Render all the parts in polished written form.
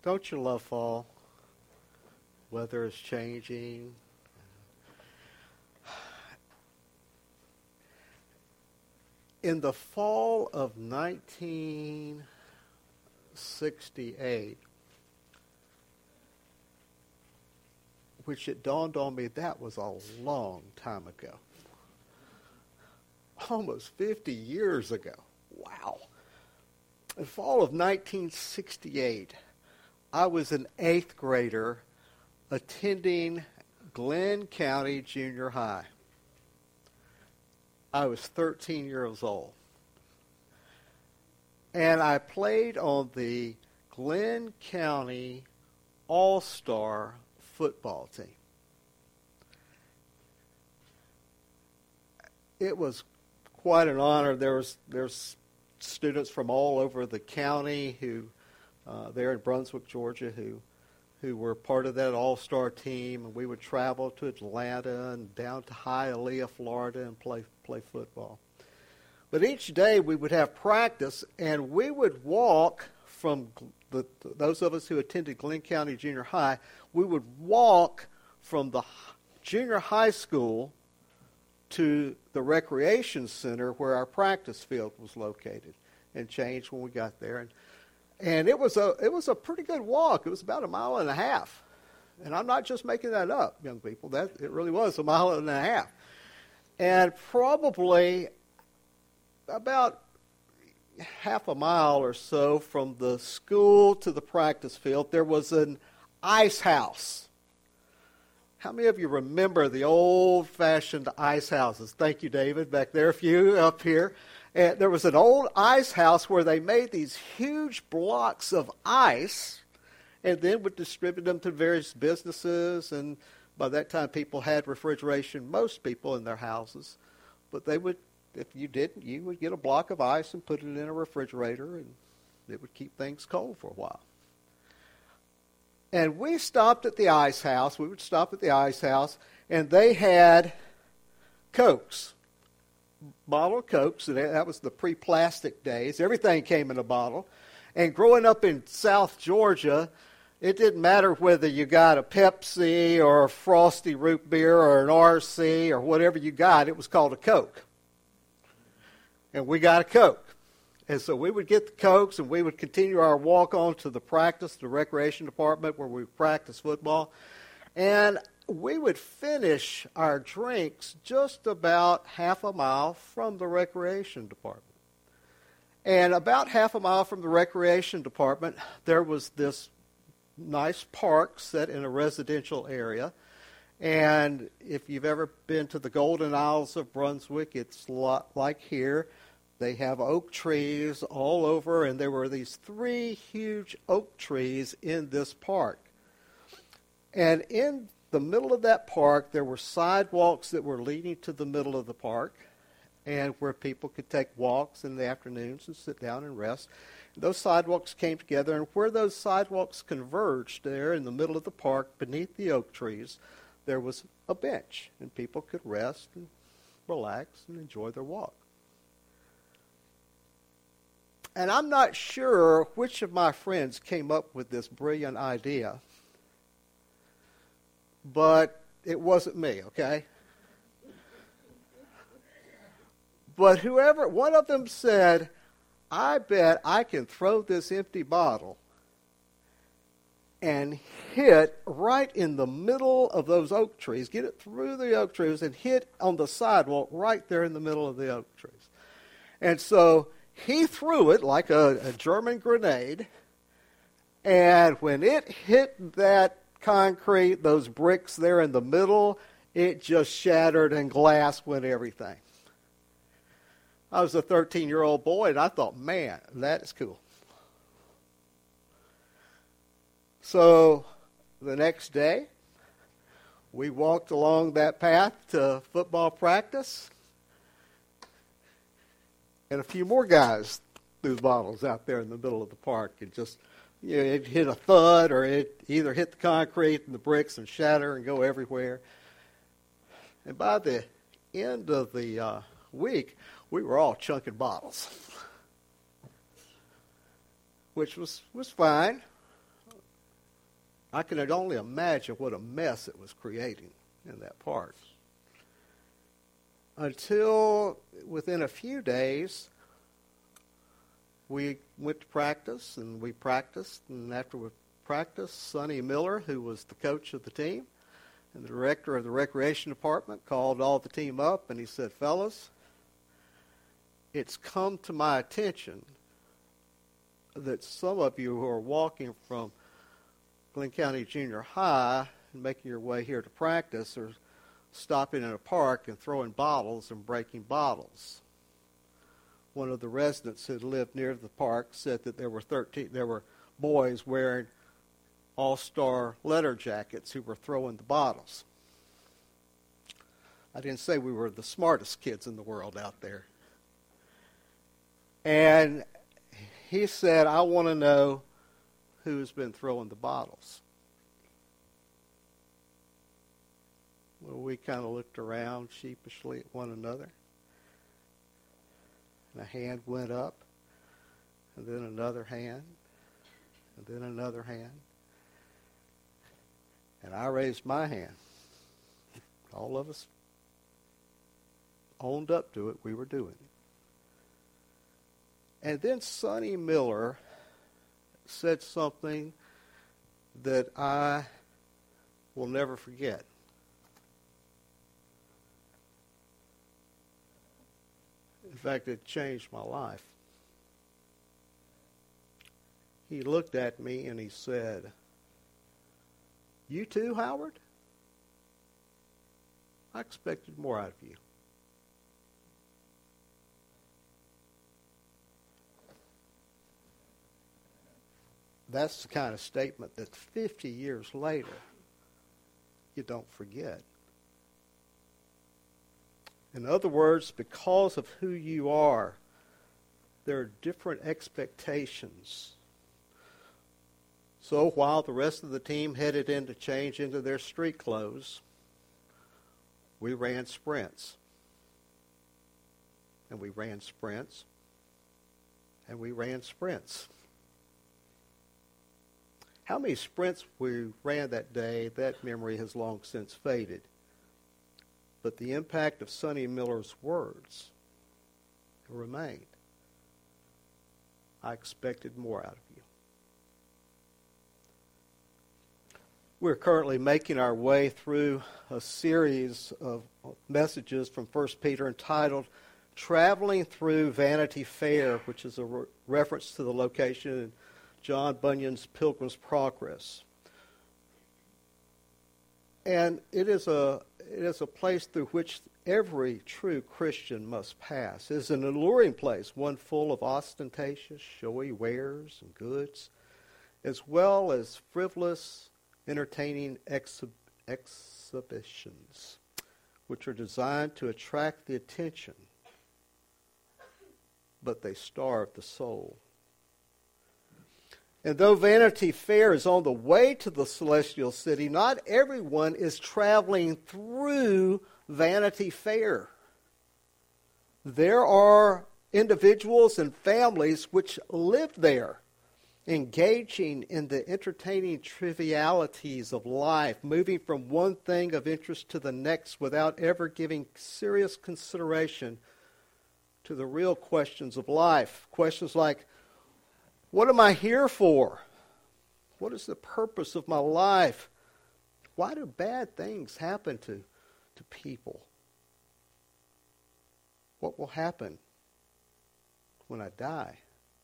Don't you love fall? Weather is changing. In the fall of 1968, which it dawned on me that was a long time ago. Almost 50 years ago. Wow. In the fall of 1968, I was an 8th grader attending Glenn County Junior High. I was 13 years old. And I played on the Glenn County All-Star football team. It was quite an honor. There's students from all over the county who, there in Brunswick, Georgia, who were part of that all-star team, and we would travel to Atlanta and down to Hialeah, Florida, and play football. But each day we would have practice, and we would walk from those of us who attended Glenn County Junior High, we would walk from the junior high school to the recreation center where our practice field was located, and change when we got there. And it was a pretty good walk. It was about 1.5 miles. And I'm not just making that up, young people. It really was 1.5 miles. And probably about half a mile or so from the school to the practice field, there was an ice house. How many of you remember the old-fashioned ice houses? Thank you, David, back there, a few up here. And there was an old ice house where they made these huge blocks of ice and then would distribute them to various businesses. And by that time, people had refrigeration, most people in their houses. But they would, if you didn't, you would get a block of ice and put it in a refrigerator, and it would keep things cold for a while. And we stopped at the ice house. We would stop at the ice house, and they had Cokes. Bottle of Cokes, and that was the pre-plastic days. Everything came in a bottle. And growing up in South Georgia, it didn't matter whether you got a Pepsi or a Frosty root beer or an RC or whatever you got, it was called a Coke. And we got a Coke. And so we would get the Cokes, and we would continue our walk on to the recreation department where we practiced football. And we would finish our drinks just about 1/2 mile from the recreation department. And about 1/2 mile from the recreation department, there was this nice park set in a residential area. And if you've ever been to the Golden Isles of Brunswick, it's a lot like here. They have oak trees all over, and there were these 3 huge oak trees in this park. And in the middle of that park, there were sidewalks that were leading to the middle of the park, and where people could take walks in the afternoons and sit down and rest. And those sidewalks came together, and where those sidewalks converged there in the middle of the park beneath the oak trees, there was a bench, and people could rest and relax and enjoy their walk. And I'm not sure which of my friends came up with this brilliant idea, but it wasn't me, okay? But one of them said, I bet I can throw this empty bottle and hit right in the middle of those oak trees, get it through the oak trees and hit on the sidewalk right there in the middle of the oak trees. And so he threw it like a German grenade, and when it hit that concrete, those bricks there in the middle, it just shattered and glass went everything. I was a 13-year-old boy, and I thought, man, that is cool. So the next day, we walked along that path to football practice, and a few more guys threw bottles out there in the middle of the park. It just, it hit a thud, or it either hit the concrete and the bricks and shatter and go everywhere. And by the end of the week, we were all chunking bottles, which was fine. I can only imagine what a mess it was creating in that park. Until within a few days, we went to practice, and we practiced, and after we practiced, Sonny Miller, who was the coach of the team, and the director of the recreation department, called all the team up, and he said, "Fellas, it's come to my attention that some of you who are walking from Glenn County Junior High and making your way here to practice are stopping in a park and throwing bottles and breaking bottles." One of the residents who lived near the park said that there were boys wearing all-star letter jackets who were throwing the bottles. I didn't say we were the smartest kids in the world out there. And he said, "I want to know who's been throwing the bottles." Well, we kind of looked around sheepishly at one another. And a hand went up, and then another hand, and then another hand. And I raised my hand. All of us owned up to it. We were doing it. And then Sonny Miller said something that I will never forget. In fact, it changed my life. He looked at me and he said, "You too, Howard? I expected more out of you." That's the kind of statement that 50 years later, you don't forget. In other words, because of who you are, there are different expectations. So while the rest of the team headed in to change into their street clothes, we ran sprints. And we ran sprints. And we ran sprints. How many sprints we ran that day, that memory has long since faded. But the impact of Sonny Miller's words remained. I expected more out of you. We're currently making our way through a series of messages from 1 Peter entitled Traveling Through Vanity Fair, which is a reference to the location in John Bunyan's Pilgrim's Progress. And it is a place through which every true Christian must pass. It is an alluring place, one full of ostentatious, showy wares and goods, as well as frivolous, entertaining exhibitions, which are designed to attract the attention, but they starve the soul. And though Vanity Fair is on the way to the celestial city, not everyone is traveling through Vanity Fair. There are individuals and families which live there, engaging in the entertaining trivialities of life, moving from one thing of interest to the next without ever giving serious consideration to the real questions of life. Questions like, what am I here for? What is the purpose of my life? Why do bad things happen to people? What will happen when I die?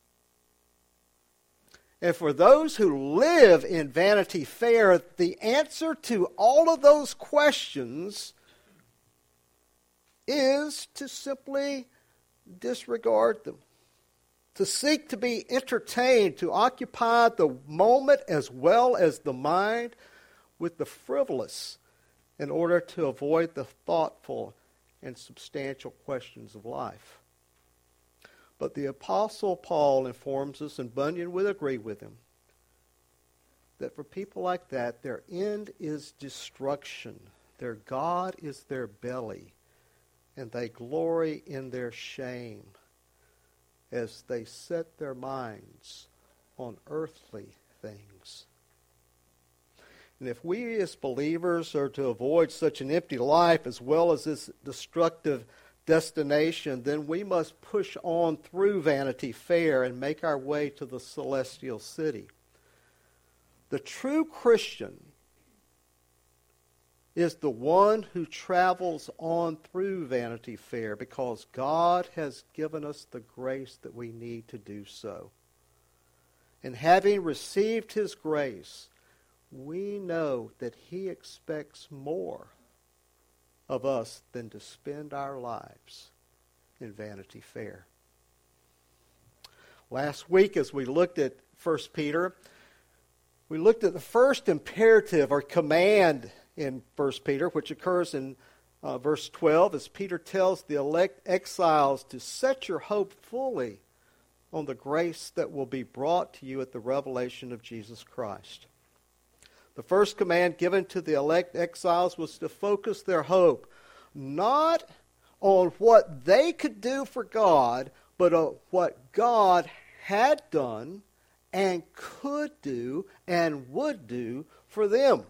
And for those who live in Vanity Fair, the answer to all of those questions is to simply disregard them. To seek to be entertained, to occupy the moment as well as the mind with the frivolous in order to avoid the thoughtful and substantial questions of life. But the Apostle Paul informs us, and Bunyan would agree with him, that for people like that, their end is destruction. Their God is their belly, and they glory in their shame as they set their minds on earthly things. And if we as believers are to avoid such an empty life as well as this destructive destination, then we must push on through Vanity Fair and make our way to the celestial city. The true Christian is the one who travels on through Vanity Fair because God has given us the grace that we need to do so. And having received His grace, we know that He expects more of us than to spend our lives in Vanity Fair. Last week, as we looked at 1 Peter, we looked at the first imperative or command in 1 Peter, which occurs in verse 12, as Peter tells the elect exiles to set your hope fully on the grace that will be brought to you at the revelation of Jesus Christ. The first command given to the elect exiles was to focus their hope not on what they could do for God, but on what God had done and could do and would do for them.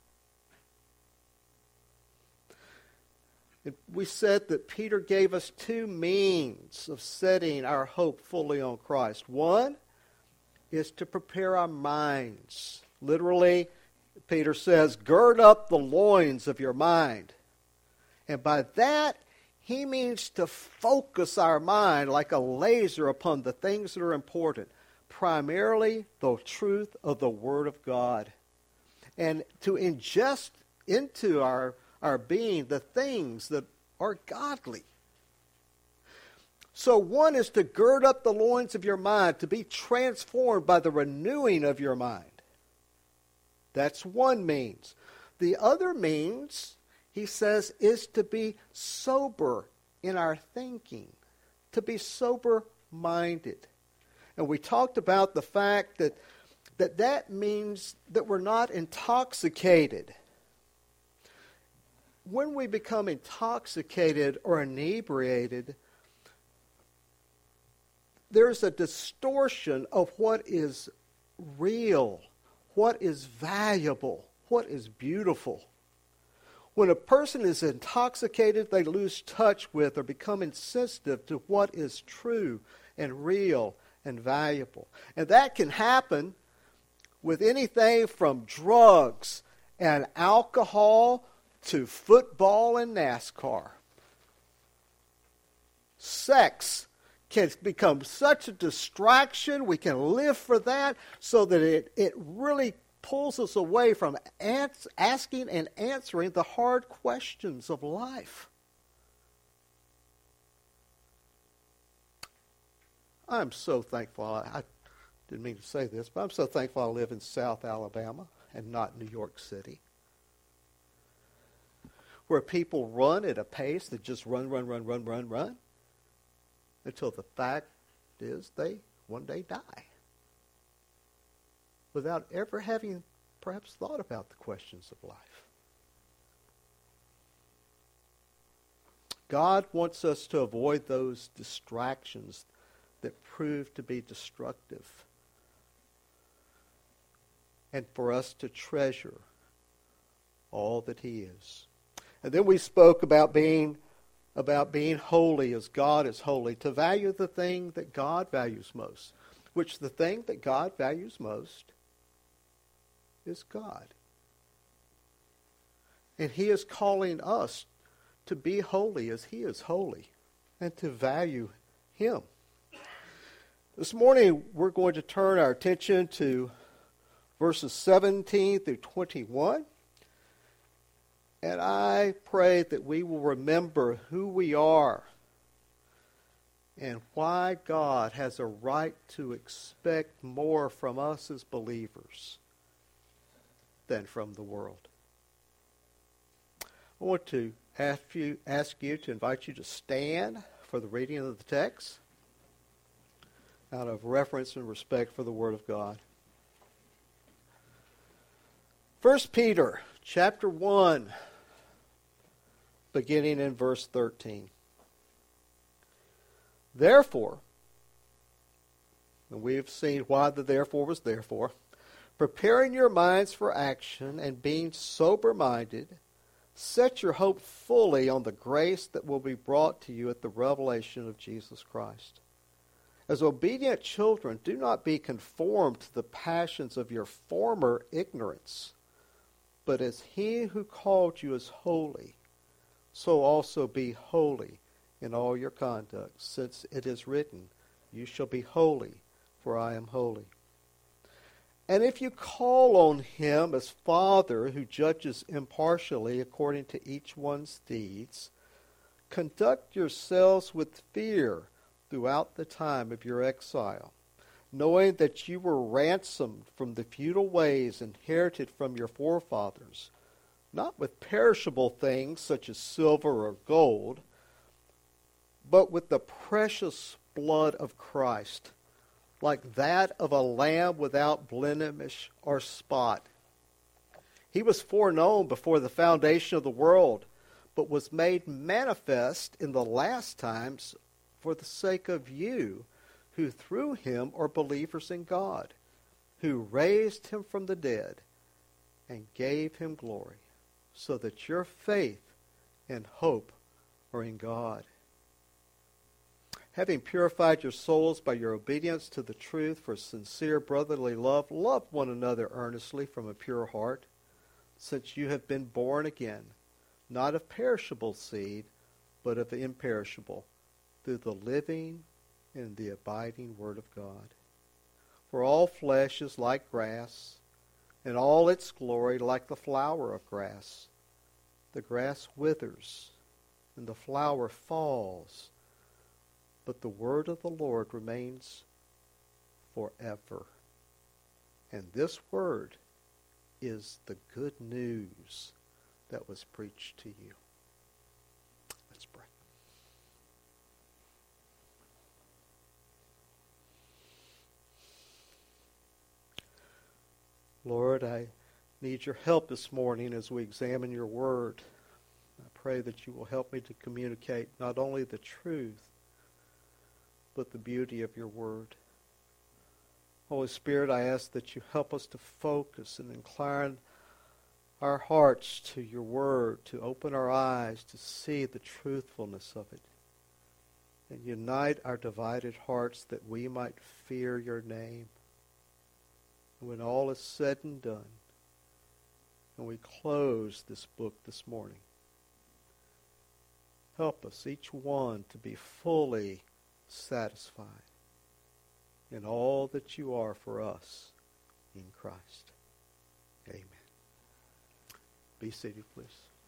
We said that Peter gave us two means of setting our hope fully on Christ. One is to prepare our minds. Literally, Peter says, gird up the loins of your mind. And by that, he means to focus our mind like a laser upon the things that are important, primarily the truth of the Word of God, and to ingest into our being the things that are godly. So one is to gird up the loins of your mind, to be transformed by the renewing of your mind. That's one means. The other means, he says, is to be sober in our thinking, to be sober-minded. And we talked about the fact that means that we're not intoxicated. When we become intoxicated or inebriated, there's a distortion of what is real, what is valuable, what is beautiful. When a person is intoxicated, they lose touch with or become insensitive to what is true and real and valuable. And that can happen with anything from drugs and alcohol to football and NASCAR. Sex can become such a distraction. We can live for that so that it really pulls us away from asking and answering the hard questions of life. I'm so thankful. I didn't mean to say this, but I'm so thankful I live in South Alabama and not New York City, where people run at a pace that just run, until the fact is they one day die, without ever having perhaps thought about the questions of life. God wants us to avoid those distractions that prove to be destructive, and for us to treasure all that He is. And then we spoke about being holy as God is holy, to value the thing that God values most, which the thing that God values most is God. And He is calling us to be holy as He is holy and to value Him. This morning we're going to turn our attention to verses 17 through 21. And I pray that we will remember who we are and why God has a right to expect more from us as believers than from the world. I want to ask you to invite you to stand for the reading of the text out of reverence and respect for the Word of God. 1 Peter chapter 1, beginning in verse 13. Therefore, and we've seen why the therefore was therefore, preparing your minds for action and being sober-minded, set your hope fully on the grace that will be brought to you at the revelation of Jesus Christ. As obedient children, do not be conformed to the passions of your former ignorance, but as he who called you is holy, so also be holy in all your conduct, since it is written, you shall be holy, for I am holy. And if you call on him as Father who judges impartially according to each one's deeds, conduct yourselves with fear throughout the time of your exile, knowing that you were ransomed from the futile ways inherited from your forefathers, not with perishable things such as silver or gold, but with the precious blood of Christ, like that of a lamb without blemish or spot. He was foreknown before the foundation of the world, but was made manifest in the last times for the sake of you, who through him are believers in God, who raised him from the dead and gave him glory, so that your faith and hope are in God. Having purified your souls by your obedience to the truth for sincere brotherly love, love one another earnestly from a pure heart, since you have been born again, not of perishable seed, but of imperishable, through the living and the abiding Word of God. For all flesh is like grass, and all its glory like the flower of grass. The grass withers, and the flower falls, but the word of the Lord remains forever. And this word is the good news that was preached to you. Let's pray. Lord, I need your help this morning as we examine your word. I pray that you will help me to communicate not only the truth, but the beauty of your word. Holy Spirit, I ask that you help us to focus and incline our hearts to your word, to open our eyes to see the truthfulness of it, and unite our divided hearts that we might fear your name. And when all is said and done, and we close this book this morning, help us, each one, to be fully satisfied in all that you are for us in Christ. Amen. Be seated, please.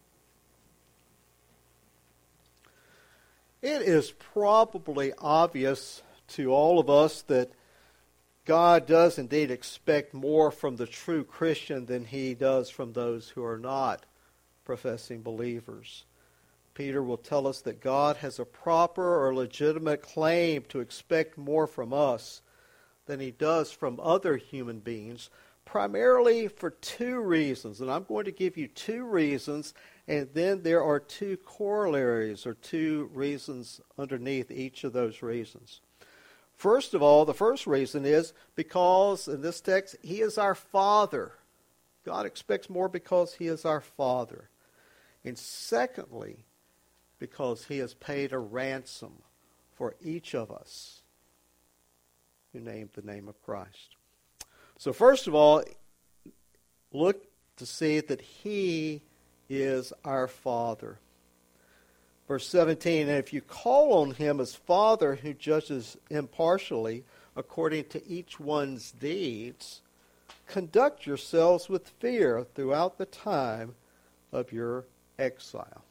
It is probably obvious to all of us that God does indeed expect more from the true Christian than he does from those who are not professing believers. Peter will tell us that God has a proper or legitimate claim to expect more from us than he does from other human beings, primarily for two reasons. And I'm going to give you two reasons, and then there are two corollaries or two reasons underneath each of those reasons. First of all, the first reason is because, in this text, he is our Father. God expects more because he is our Father. And secondly, because he has paid a ransom for each of us who named the name of Christ. So first of all, look to see that he is our Father. Verse 17, and if you call on him as Father who judges impartially according to each one's deeds, conduct yourselves with fear throughout the time of your exile.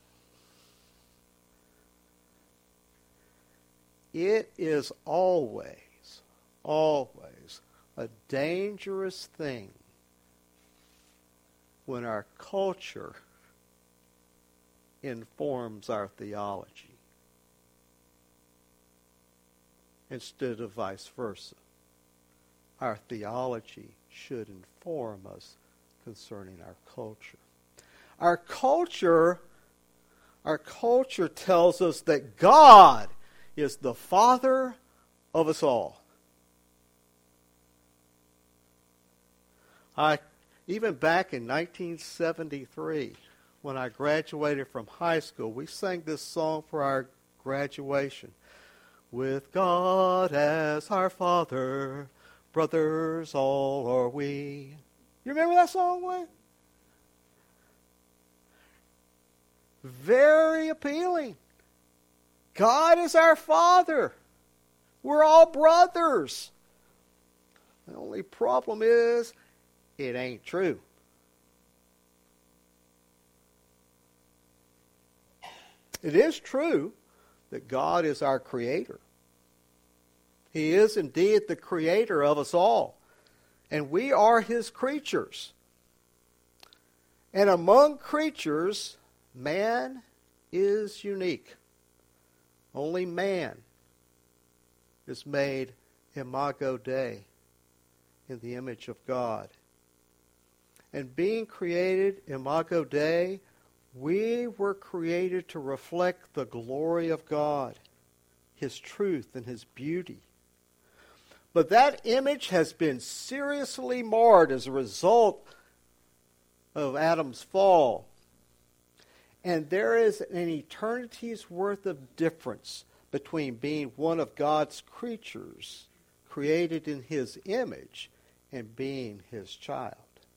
It is always a dangerous thing when our culture informs our theology instead of vice versa. Our theology should inform us concerning our culture. Our culture tells us that God is the Father of us all. Even back in 1973, when I graduated from high school, we sang this song for our graduation. With God as our Father, brothers all are we. You remember that song, Wayne? Very appealing. God is our Father. We're all brothers. The only problem is, it ain't true. It is true that God is our Creator. He is indeed the Creator of us all. And we are His creatures. And among creatures, man is unique. Only man is made imago Dei, in the image of God. And being created imago Dei, we were created to reflect the glory of God, His truth and His beauty. But that image has been seriously marred as a result of Adam's fall. And there is an eternity's worth of difference between being one of God's creatures, created in His image, and being His child.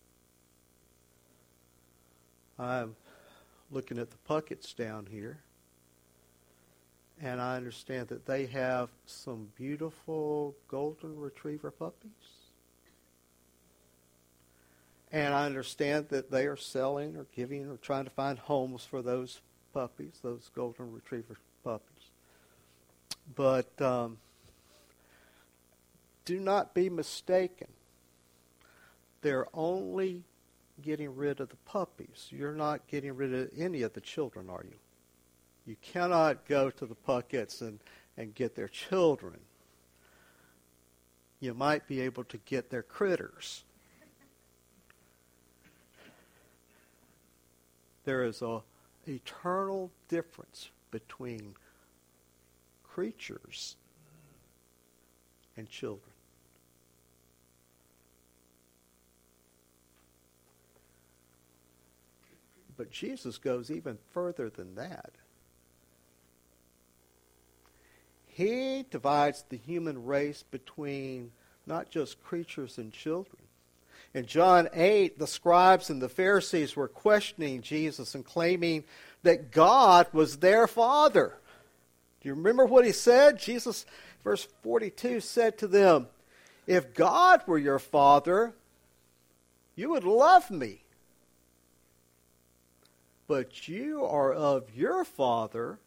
I'm looking at the Pucketts down here, and I understand that they have some beautiful golden retriever puppies. And I understand that they are selling or giving or trying to find homes for those puppies, those golden retriever puppies. But do not be mistaken. They're only getting rid of the puppies. You're not getting rid of any of the children, are you? You cannot go to the Pucketts and get their children. You might be able to get their critters. There is an eternal difference between creatures and children. But Jesus goes even further than that. He divides the human race between not just creatures and children. In John 8, the scribes and the Pharisees were questioning Jesus and claiming that God was their Father. Do you remember what he said? Jesus, verse 42, said to them, "If God were your Father, you would love me. But you are of your father."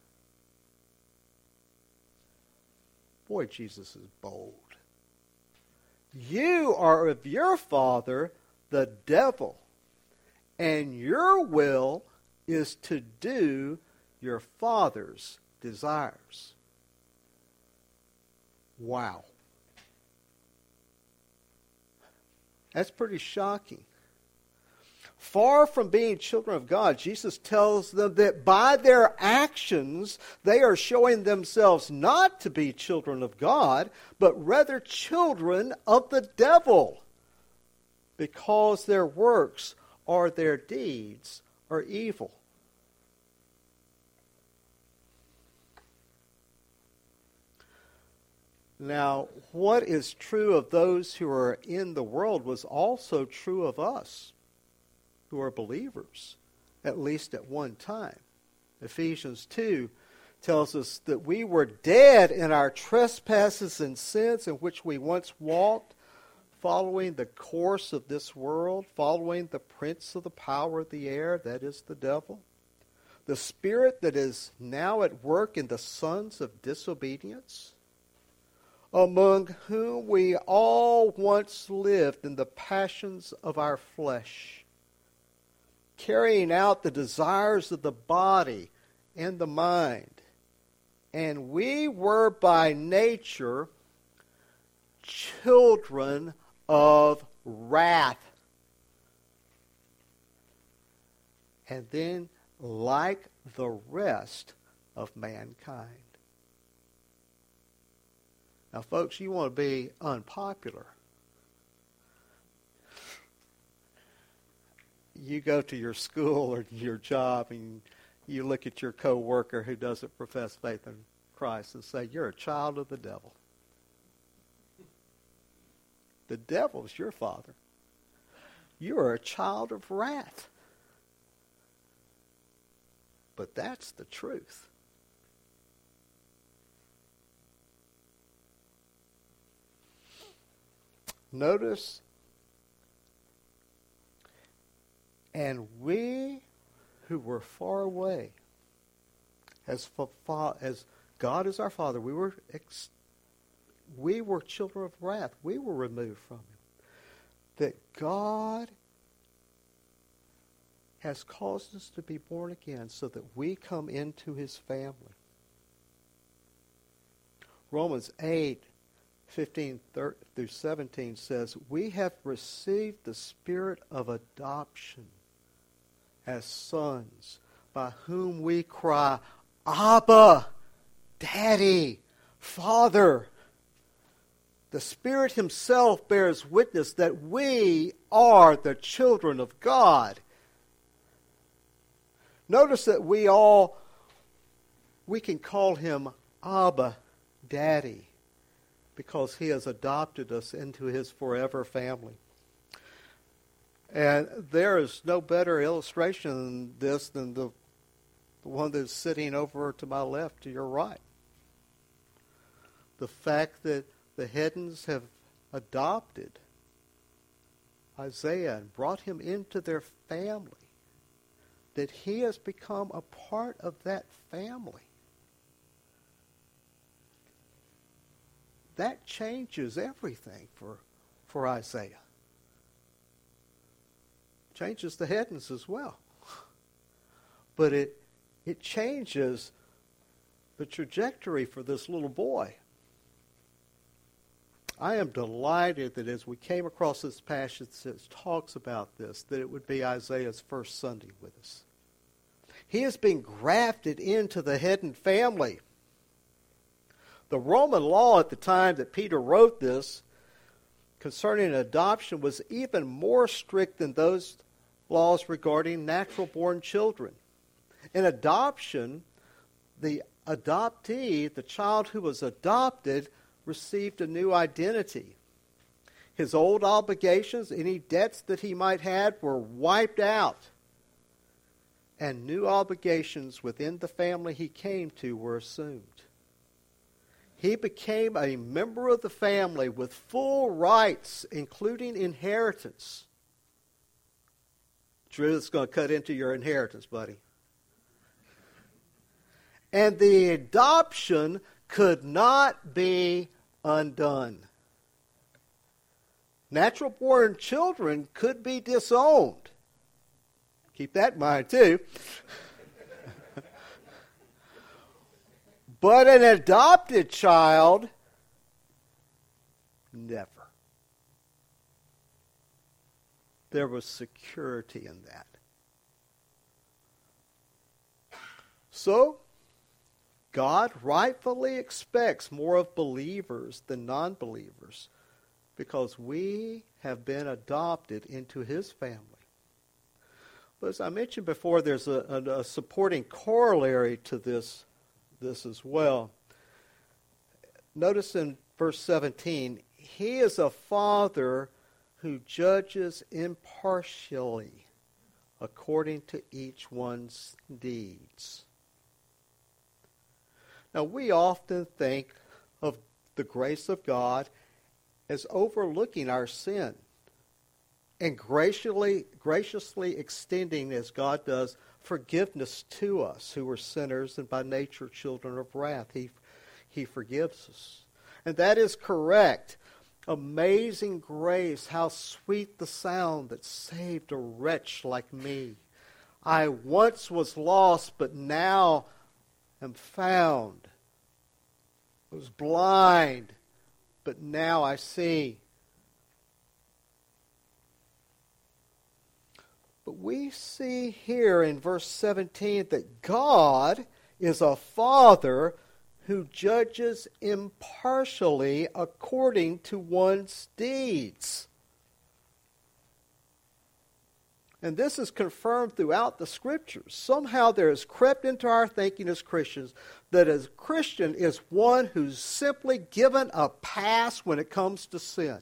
Boy, Jesus is bold. "You are of your father, the devil, and your will is to do your father's desires." Wow. That's pretty shocking. Far from being children of God, Jesus tells them that by their actions, they are showing themselves not to be children of God, but rather children of the devil, because their works or their deeds are evil. Now, what is true of those who are in the world was also true of us, who are believers, at least at one time. Ephesians 2 tells us that we were dead in our trespasses and sins in which we once walked, following the course of this world, following the prince of the power of the air, that is the devil, the spirit that is now at work in the sons of disobedience, among whom we all once lived in the passions of our flesh, carrying out the desires of the body and the mind. And we were by nature children of wrath. And then, like the rest of mankind. Now, folks, you want to be unpopular. you go to your school or your job and you look at your coworker who doesn't profess faith in Christ and say, you're a child of the devil. The devil's your father. You are a child of wrath. But that's the truth. Notice, and we who were far away, as God is our Father, we were children of wrath. We were removed from Him. That God has caused us to be born again so that we come into His family. Romans 8:15 through 17 says, we have received the spirit of adoption as sons, by whom we cry, Abba, Daddy, Father. The Spirit Himself bears witness that we are the children of God. Notice that we can call Him Abba, Daddy, because He has adopted us into His forever family. And there is no better illustration than this than the one that's sitting over to my left, to your right. The fact that the Heddens have adopted Isaiah and brought him into their family, that he has become a part of that family. That changes everything for Isaiah. Changes the Heddens as well. But it changes the trajectory for this little boy. I am delighted that as we came across this passage that talks about this, that it would be Isaiah's first Sunday with us. He has been grafted into the Hedden family. The Roman law at the time that Peter wrote this concerning adoption was even more strict than those laws regarding natural-born children. In adoption, the adoptee, the child who was adopted, received a new identity. His old obligations, any debts that he might have, were wiped out. And new obligations within the family he came to were assumed. He became a member of the family with full rights, including inheritance. Drew, it's going to cut into your inheritance, buddy. And the adoption could not be undone. Natural-born children could be disowned. Keep that in mind, too. But an adopted child, never. There was security in that. So, God rightfully expects more of believers than non-believers because we have been adopted into His family. But as I mentioned before, there's a supporting corollary to this as well. Notice in verse 17, He is a Father who judges impartially according to each one's deeds. Now, we often think of the grace of God as overlooking our sin and graciously extending, as God does, forgiveness to us who are sinners and by nature children of wrath. He forgives us. And that is correct. Amazing grace, how sweet the sound that saved a wretch like me. I once was lost, but now am found. I was blind, but now I see. But we see here in verse 17 that God is a Father who judges impartially according to one's deeds. And this is confirmed throughout the Scriptures. Somehow there has crept into our thinking as Christians that a Christian is one who's simply given a pass when it comes to sin.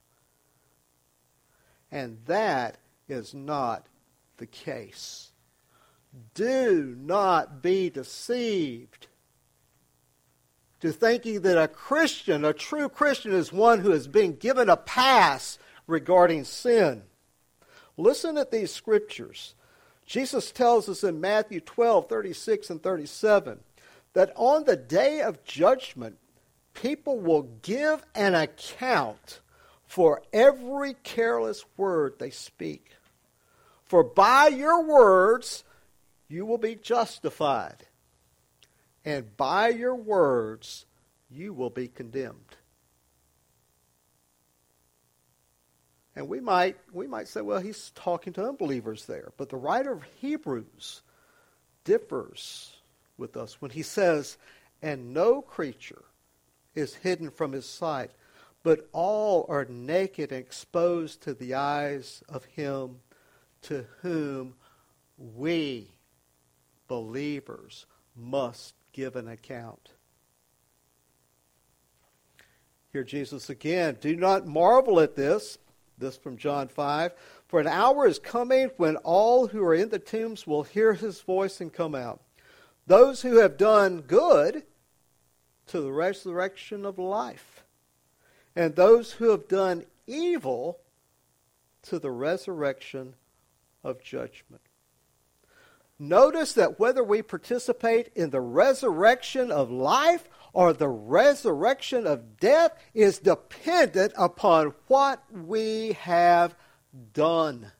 And that is not the case. Do not be deceived to thinking that a Christian, a true Christian, is one who has been given a pass regarding sin. Listen at these scriptures. Jesus tells us in Matthew 12:36 and 37, that on the day of judgment, people will give an account for every careless word they speak. For by your words you will be justified, and by your words you will be condemned. And we might say, well, he's talking to unbelievers there. But the writer of Hebrews differs with us when he says, and no creature is hidden from his sight, but all are naked and exposed to the eyes of him to whom we, believers, must give an account. Here Jesus again, do not marvel at this. This from John 5. For an hour is coming when all who are in the tombs will hear his voice and come out. Those who have done good to the resurrection of life. And those who have done evil to the resurrection of judgment. Notice that whether we participate in the resurrection of life or the resurrection of death is dependent upon what we have done.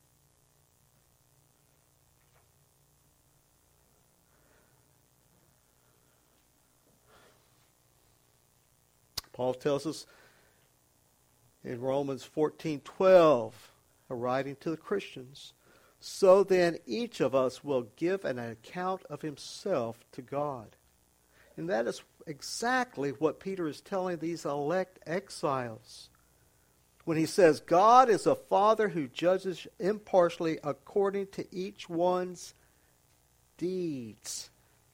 Paul tells us in Romans 14:12, a writing to the Christians, so then each of us will give an account of himself to God. And that is exactly what Peter is telling these elect exiles. When he says, God is a Father who judges impartially according to each one's deeds.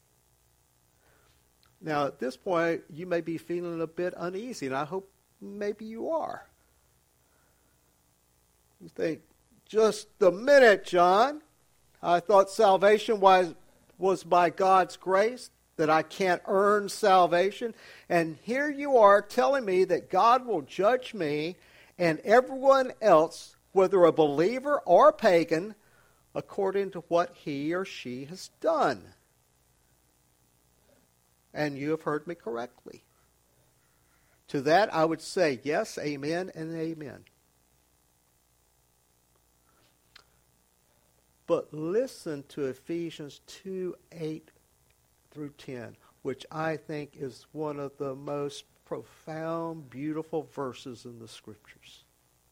Now, at this point, you may be feeling a bit uneasy, and I hope maybe you are. You think, just a minute, John. I thought salvation was by God's grace, that I can't earn salvation. And here you are telling me that God will judge me and everyone else, whether a believer or a pagan, according to what he or she has done. And you have heard me correctly. To that I would say yes, amen, and amen. But listen to Ephesians 2:8 through 10, which I think is one of the most profound, beautiful verses in the Scriptures.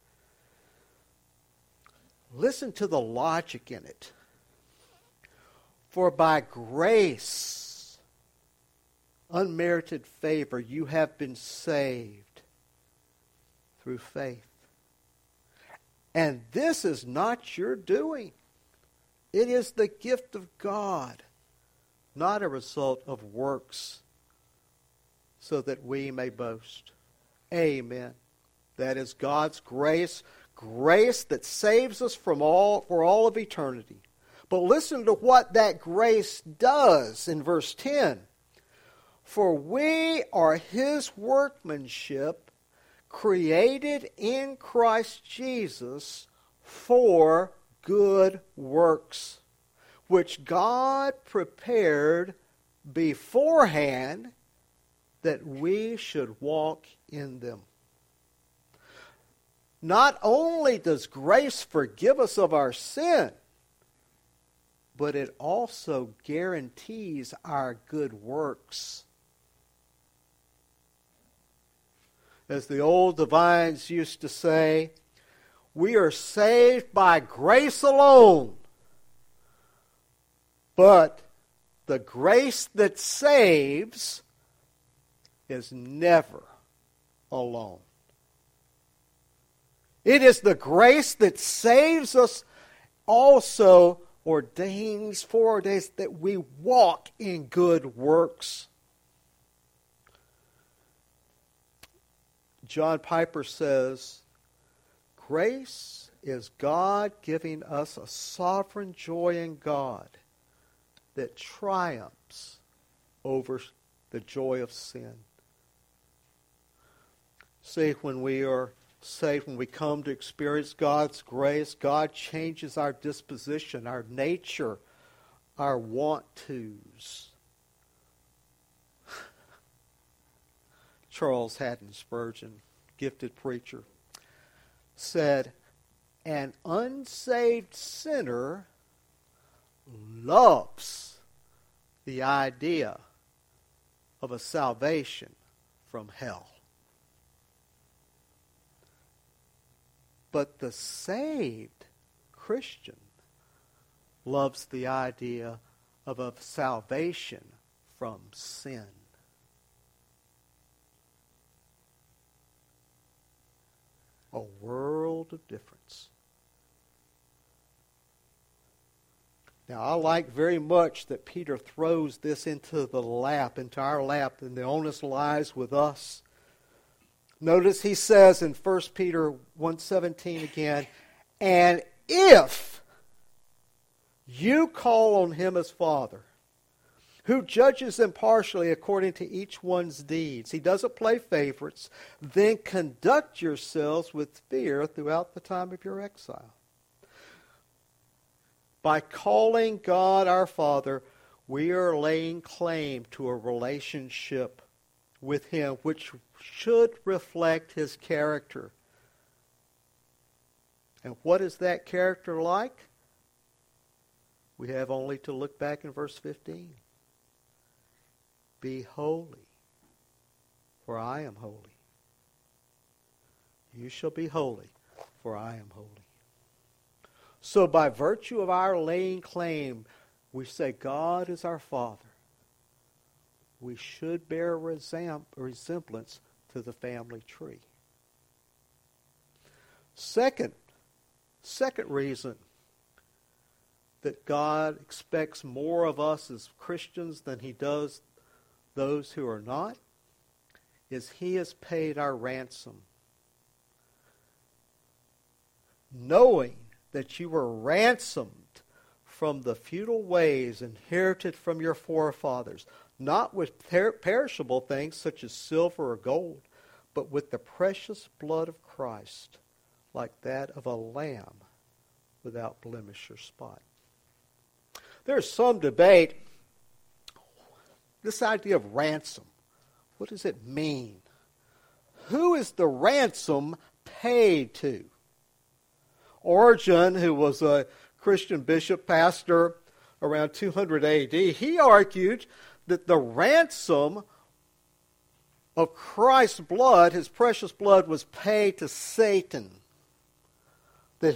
Listen to the logic in it. For by grace, unmerited favor, you have been saved through faith. And this is not your doing. It is the gift of God, not a result of works, so that we may boast. Amen. That is God's grace, grace that saves us for all of eternity. But listen to what that grace does in verse 10. For we are his workmanship, created in Christ Jesus for good works, which God prepared beforehand that we should walk in them. Not only does grace forgive us of our sin, but it also guarantees our good works. As the old divines used to say, we are saved by grace alone. But the grace that saves is never alone. It is the grace that saves us also ordains that we walk in good works. John Piper says, grace is God giving us a sovereign joy in God that triumphs over the joy of sin. See, when we are saved, when we come to experience God's grace, God changes our disposition, our nature, our want-tos. Charles Haddon Spurgeon, gifted preacher, said, an unsaved sinner loves the idea of a salvation from hell. But the saved Christian loves the idea of a salvation from sin. A world of difference. Now, I like very much that Peter throws this into our lap, and the onus lies with us. Notice he says in 1 Peter 1:17 again, and if you call on him as Father, who judges impartially according to each one's deeds, he doesn't play favorites, then conduct yourselves with fear throughout the time of your exile. By calling God our Father, we are laying claim to a relationship with him which should reflect his character. And what is that character like? We have only to look back in verse 15. Be holy, for I am holy. You shall be holy, for I am holy. So by virtue of our laying claim, we say God is our Father. We should bear resemblance to the family tree. Second reason that God expects more of us as Christians than he does those who are not is he has paid our ransom. Knowing that you were ransomed from the futile ways inherited from your forefathers, not with perishable things such as silver or gold, but with the precious blood of Christ, like that of a lamb without blemish or spot. There's some debate. This idea of ransom, what does it mean? Who is the ransom paid to? Origen, who was a Christian bishop, pastor around 200 AD, he argued that the ransom of Christ's blood, his precious blood, was paid to Satan. That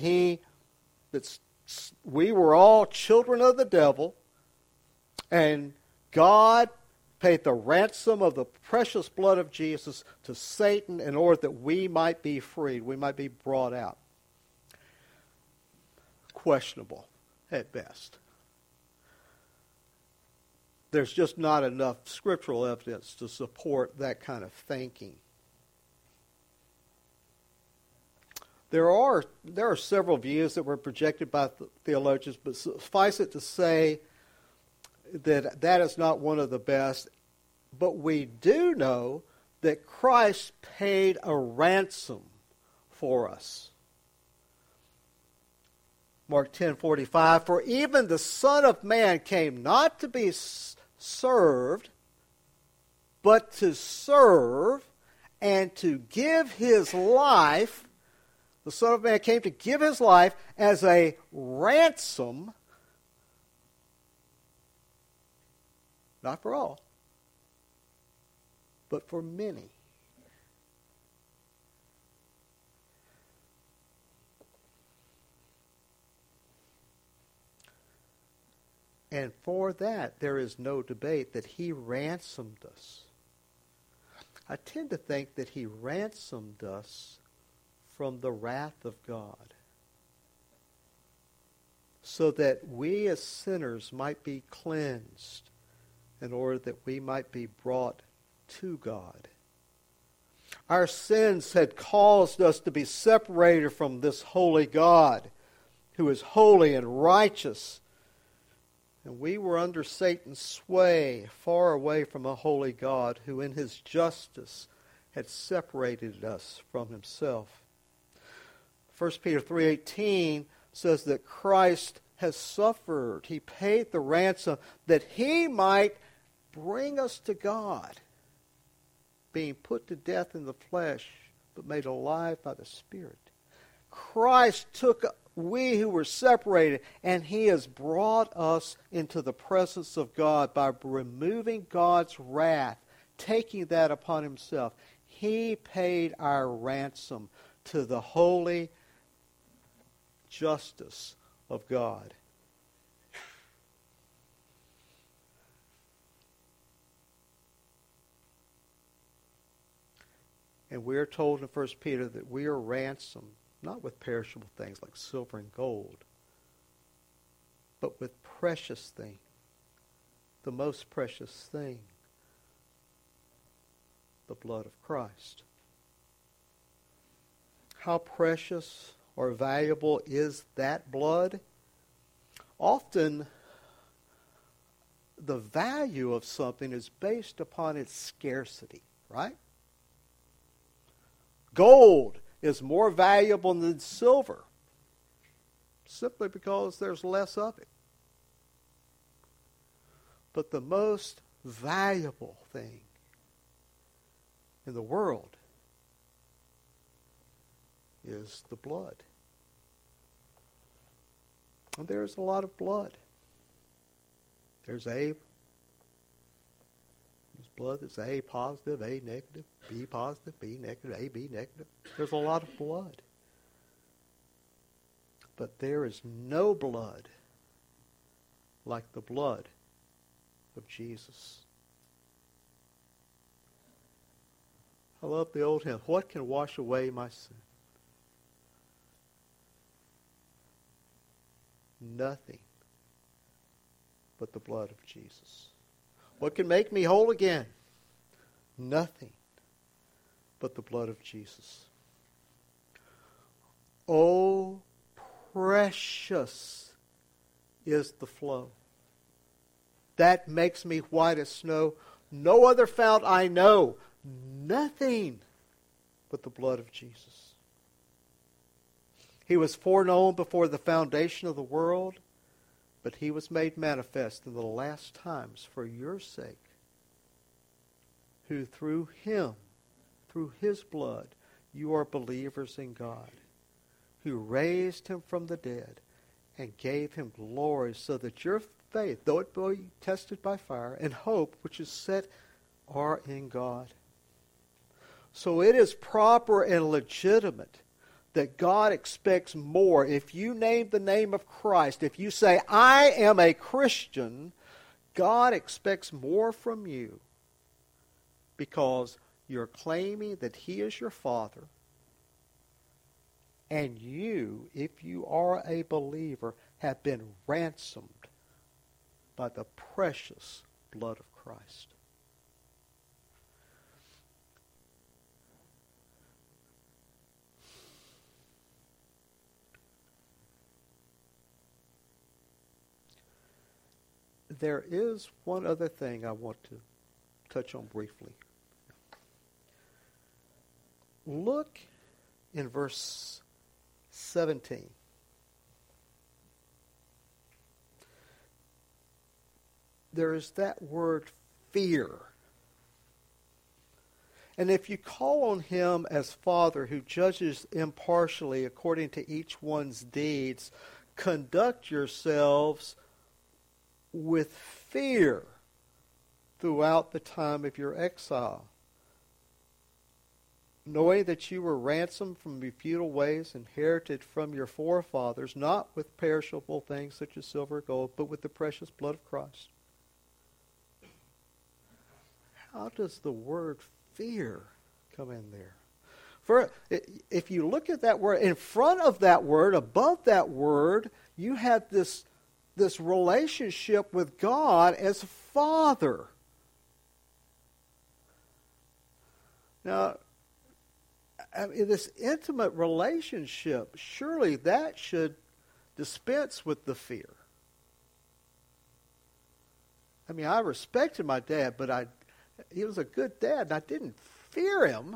we were all children of the devil, and God paid the ransom of the precious blood of Jesus to Satan in order that we might be freed, we might be brought out. Questionable at best. There's just not enough scriptural evidence to support that kind of thinking. There are several views that were projected by theologians, but suffice it to say that is not one of the best. But we do know that Christ paid a ransom for us. Mark 10:45, for even the Son of Man came not to be served, but to serve and to give his life. The Son of Man came to give his life as a ransom, not for all, but for many. And for that, there is no debate that he ransomed us. I tend to think that he ransomed us from the wrath of God. so that we as sinners might be cleansed, in order that we might be brought to God. Our sins had caused us to be separated from this holy God, who is holy and righteous. And we were under Satan's sway, far away from a holy God who in his justice had separated us from himself. 1 Peter 3:18 says that Christ has suffered. He paid the ransom that he might bring us to God, being put to death in the flesh, but made alive by the Spirit. Christ took we who were separated, and he has brought us into the presence of God by removing God's wrath, taking that upon himself. He paid our ransom to the holy justice of God. And we are told in 1 Peter that we are ransomed, not with perishable things like silver and gold, but with precious things, the most precious thing, the blood of Christ. How precious or valuable is that blood? Often, the value of something is based upon its scarcity, right? Gold is more valuable than silver, simply because there's less of it. But the most valuable thing in the world is the blood. And there's a lot of blood. There's blood that's A positive, A negative, B positive, B negative, AB negative. There's a lot of blood. But there is no blood like the blood of Jesus. I love the old hymn, what can wash away my sin? Nothing but the blood of Jesus. What can make me whole again? Nothing but the blood of Jesus. Oh, precious is the flow. That makes me white as snow. No other fount I know. Nothing but the blood of Jesus. He was foreknown before the foundation of the world, but he was made manifest in the last times for your sake, who through him, through his blood, you are believers in God, who raised him from the dead and gave him glory, so that your faith, though it be tested by fire, and hope which is set are in God. So it is proper and legitimate that God expects more. If you name the name of Christ, if you say, I am a Christian, God expects more from you, because you're claiming that he is your Father, and you, if you are a believer, have been ransomed by the precious blood of Christ. There is one other thing I want to touch on briefly. Look in verse 17. There is that word fear. And if you call on him as Father who judges impartially according to each one's deeds, conduct yourselves with fear throughout the time of your exile, knowing that you were ransomed from the futile ways inherited from your forefathers, not with perishable things such as silver or gold, but with the precious blood of Christ. How does the word fear come in there? If you look at that word, in front of that word, above that word, you have this relationship with God as Father. Now, in this intimate relationship, surely that should dispense with the fear. I mean, I respected my dad, but he was a good dad, and I didn't fear him.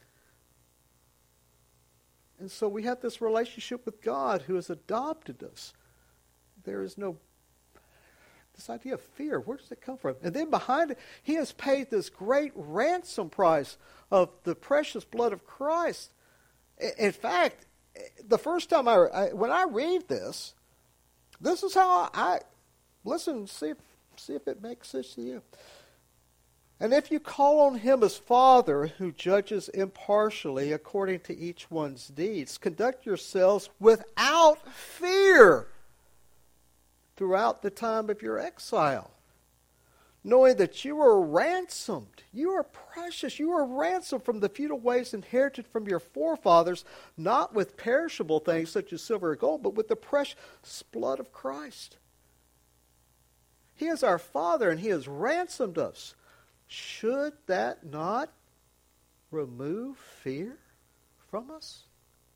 And so we have this relationship with God who has adopted us. There is this idea of fear. Where does it come from? And then behind it, he has paid this great ransom price of the precious blood of Christ. In fact, the first time when I read this is how I listen, see if it makes sense to you. And if you call on him as Father, who judges impartially according to each one's deeds, conduct yourselves without fear throughout the time of your exile, knowing that you are ransomed. You are precious. You are ransomed from the futile ways inherited from your forefathers, not with perishable things such as silver or gold, but with the precious blood of Christ. He is our Father, and he has ransomed us. Should that not remove fear from us?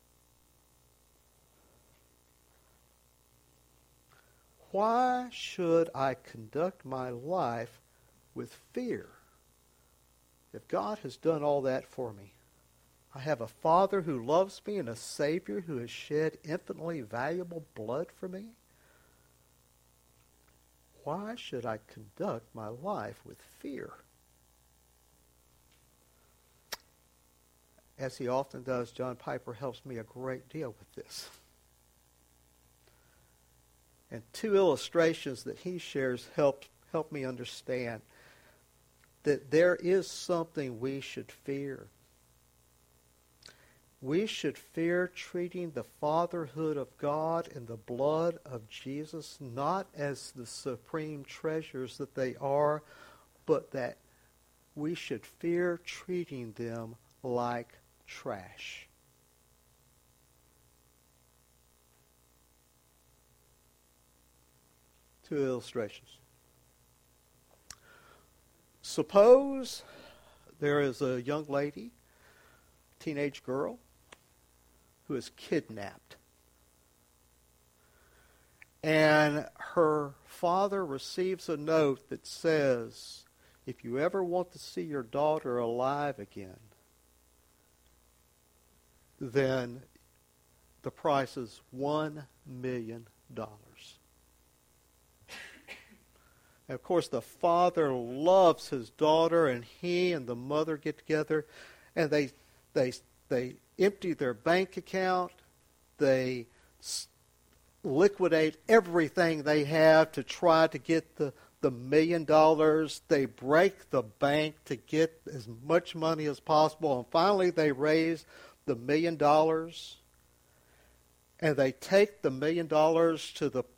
Why should I conduct my life with fear if God has done all that for me? I have a Father who loves me and a Savior who has shed infinitely valuable blood for me. Why should I conduct my life with fear? As he often does, John Piper helps me a great deal with this. And two illustrations that he shares help me understand that there is something we should fear. We should fear treating the fatherhood of God and the blood of Jesus not as the supreme treasures that they are, but that we should fear treating them like trash. Two illustrations. Suppose there is a young lady, teenage girl, who is kidnapped. And her father receives a note that says, if you ever want to see your daughter alive again, then the price is $1 million. And of course, the father loves his daughter, and he and the mother get together, and they empty their bank account. They liquidate everything they have to try to get the $1 million. They break the bank to get as much money as possible, and finally they raise the $1 million, and they take the $1 million to the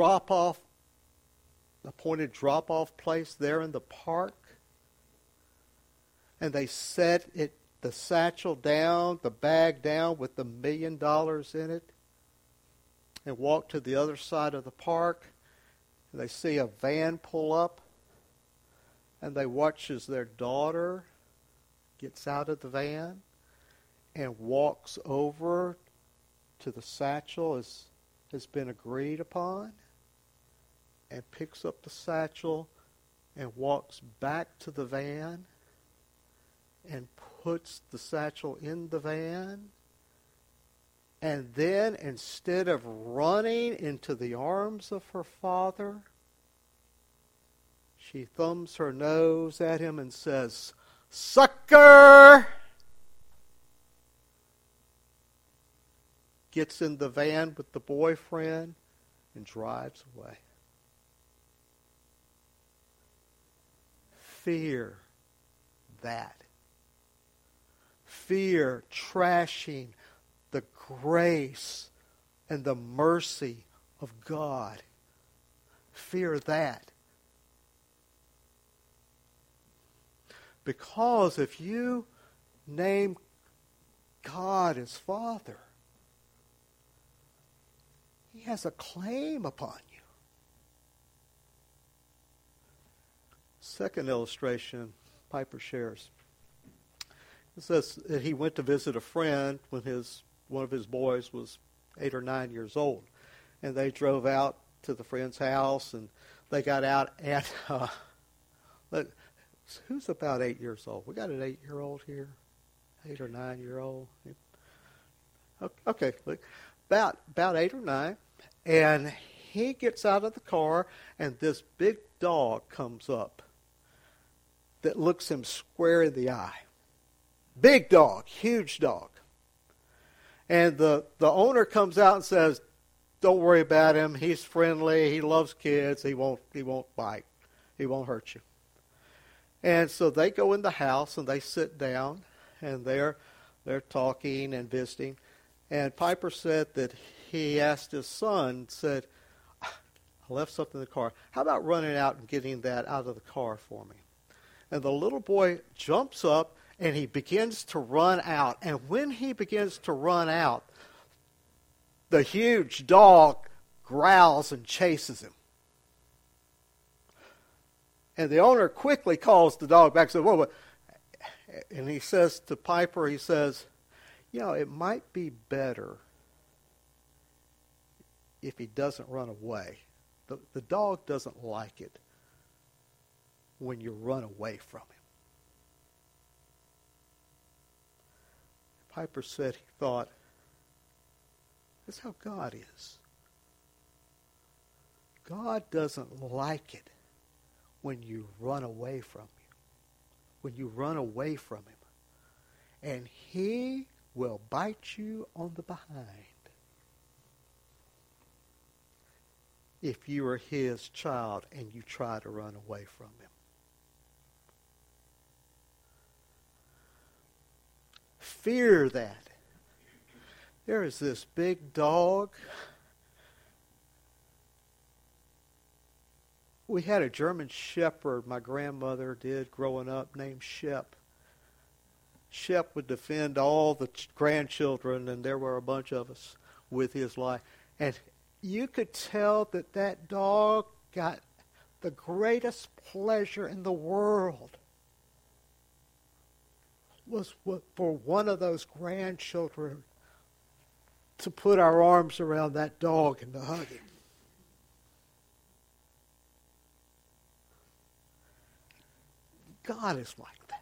appointed drop-off place there in the park, and they set the satchel down, the bag down with the $1 million in it, and walk to the other side of the park, and they see a van pull up, and they watch as their daughter gets out of the van and walks over to the satchel as has been agreed upon, and picks up the satchel and walks back to the van and puts the satchel in the van. And then, instead of running into the arms of her father, she thumbs her nose at him and says, "Sucker!" Gets in the van with the boyfriend and drives away. Fear that. Fear trashing the grace and the mercy of God. Fear that. Because if you name God is Father. He has a claim upon you. Second illustration, Piper shares. It says that he went to visit a friend when one of his boys was 8 or 9 years old. And they drove out to the friend's house, and they got out and who's about 8 years old? We got an 8-year-old here? 8 or 9-year-old? Okay, about 8 or 9. And he gets out of the car, and this big dog comes up that looks him square in the eye. Big dog, huge dog. And the owner comes out and says, "Don't worry about him. He's friendly. He loves kids. He won't bite. He won't hurt you." And so they go in the house and they sit down, and they're talking and visiting. And Piper said that he asked his son, said, "I left something in the car. How about running out and getting that out of the car for me?" And the little boy jumps up and he begins to run out. And when he begins to run out, the huge dog growls and chases him. And the owner quickly calls the dog back and says, "Whoa." And he says to Piper, he says, "It might be better if he doesn't run away. The dog doesn't like it when you run away from him." Piper said he thought, that's how God is. God doesn't like it when you run away from him. When you run away from him. And he will bite you on the behind if you are his child and you try to run away from him. Fear that. There is this big dog. We had a German shepherd my grandmother did growing up named Shep. Shep would defend all the grandchildren, and there were a bunch of us, with his life. And you could tell that dog got the greatest pleasure in the world was for one of those grandchildren to put our arms around that dog and to hug him. God is like that.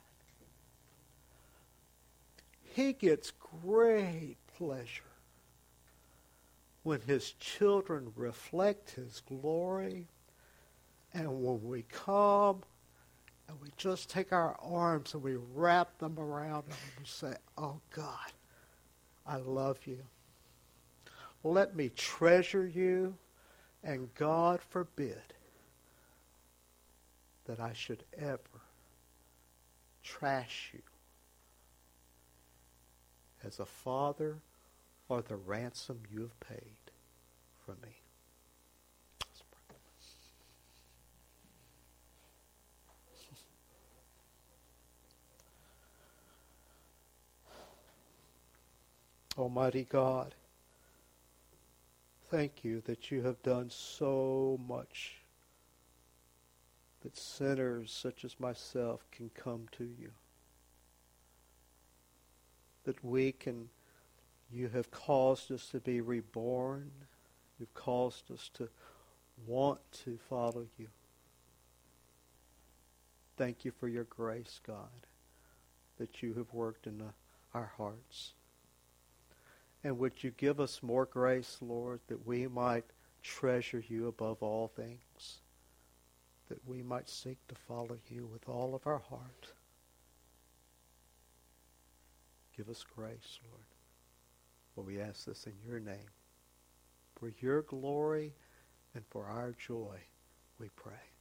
He gets great pleasure when his children reflect his glory, and when we come and we just take our arms and we wrap them around him and say, "Oh God, I love you. Let me treasure you, and God forbid that I should ever trash you as a father or the ransom you have paid for me." Let's pray. Almighty God, thank you that you have done so much that sinners such as myself can come to you. That you have caused us to be reborn. You've caused us to want to follow you. Thank you for your grace, God, that you have worked in our hearts. And would you give us more grace, Lord, that we might treasure you above all things, that we might seek to follow you with all of our heart. Give us grace, Lord. For we ask this in your name. For your glory and for our joy, we pray.